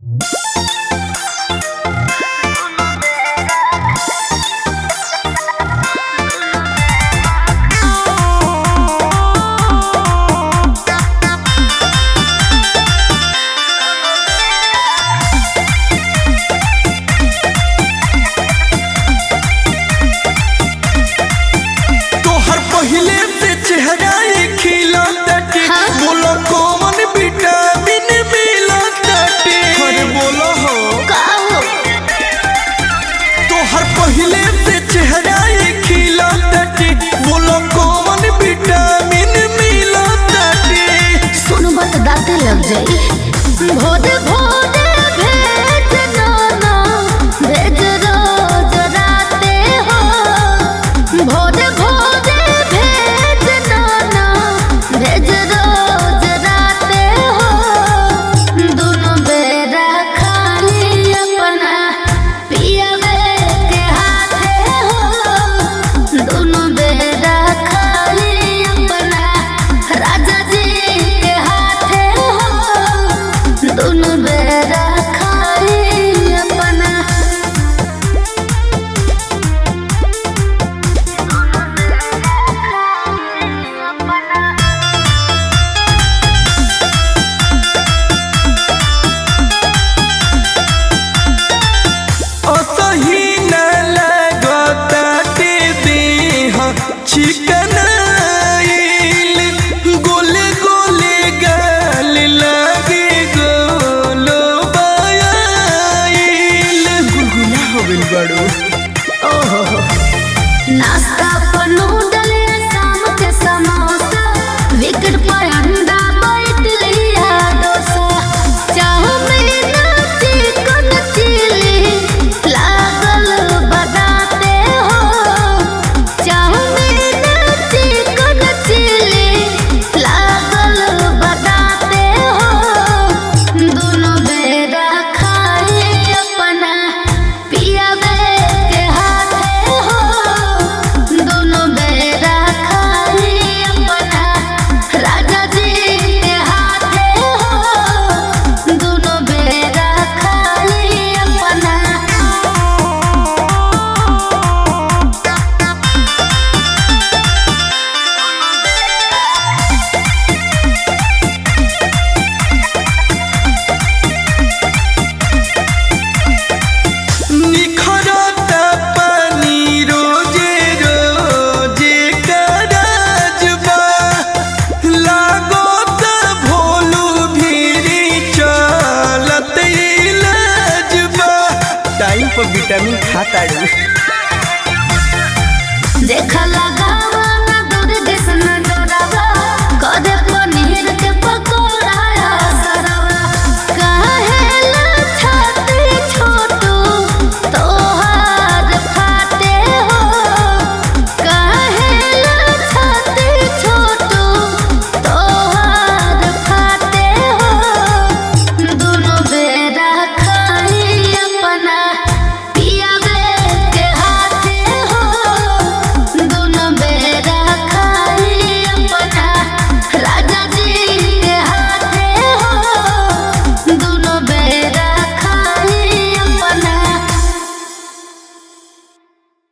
लग जाई भोरे भोरे भेज नाना भेज रोज राते हो भोरे भोरे भेज नाना भेज रोज राते हो दोनों बेरा खाली अपना पियावे के हाथे हो दोनों बेरा खाली अपना राजा जी के हाथे दोनों बेरा खाली अपना असही न लगता के देह चिकन गोले गोले गाल लगे गोलो बायाइल गुलगुला हो गइल बड़ो ओहो नाश्ता पर नूडल शाम के समोसा विकेट पर अंडा बैठ लिया डोसा चाउमीन चिकन चिली लागल बताते हो चाउमीन चिकन चिली लागल बताते हो दोनों बेरा खाए अपना पियावे के हाथे हो दोनों बेरा खाए अपना राजा जी के हाथे हो दोनों बेरा खाए अपना निखरता पानी रोजे रोजे करजबा लागत भोलू भीरी चलत इलाजबा टाइम पर विटामिन खाता रे।